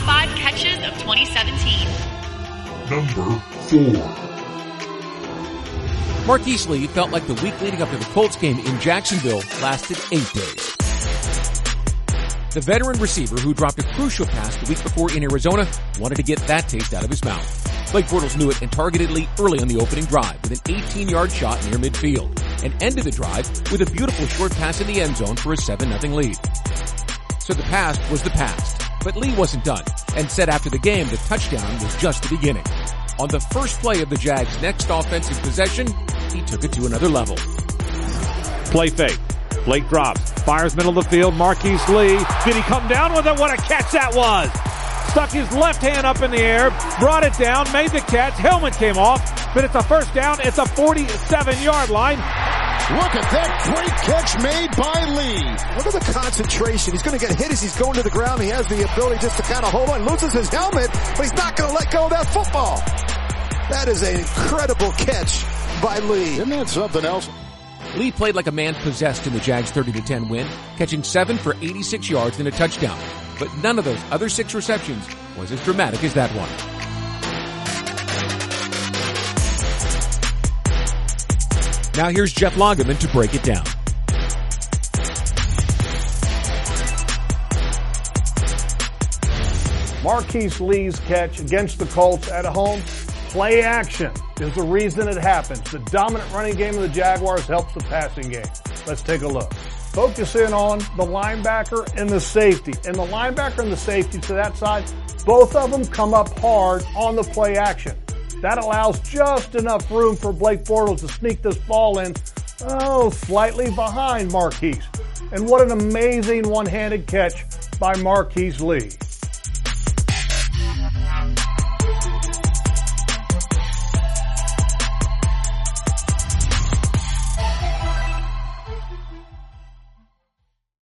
5 catches of 2017. Number 4. Marquise Lee felt like the week leading up to the Colts game in Jacksonville lasted 8 days. The veteran receiver who dropped a crucial pass the week before in Arizona wanted to get that taste out of his mouth. Blake Bortles knew it and targeted Lee early on the opening drive with an 18-yard shot near midfield and ended the drive with a beautiful short pass in the end zone for a 7-0 lead. So the past was the past, but Lee wasn't done and said after the game the touchdown was just the beginning. On the first play of the Jags' next offensive possession, he took it to another level. Play fake. Blake drops. Fires middle of the field. Marquise Lee. Did he come down with it? What a catch that was. Stuck his left hand up in the air. Brought it down. Made the catch. Helmet came off. But it's a first down. It's a 47-yard line. Look at that great catch made by Lee. Look at the concentration. He's going to get hit as he's going to the ground. He has the ability just to kind of hold on. Loses his helmet, but he's not going to let go of that football. That is an incredible catch by Lee. Isn't that something else? Lee played like a man possessed in the Jags' 30-10 win, catching 7 for 86 yards and a touchdown. But none of those other 6 receptions was as dramatic as that one. Now here's Jeff Longerman to break it down. Marquise Lee's catch against the Colts at home. Play action is the reason it happens. The dominant running game of the Jaguars helps the passing game. Let's take a look. Focus in on the linebacker and the safety. And the linebacker and the safety to that side, both of them come up hard on the play action. That allows just enough room for Blake Bortles to sneak this ball in, slightly behind Marquise. And what an amazing one-handed catch by Marquise Lee.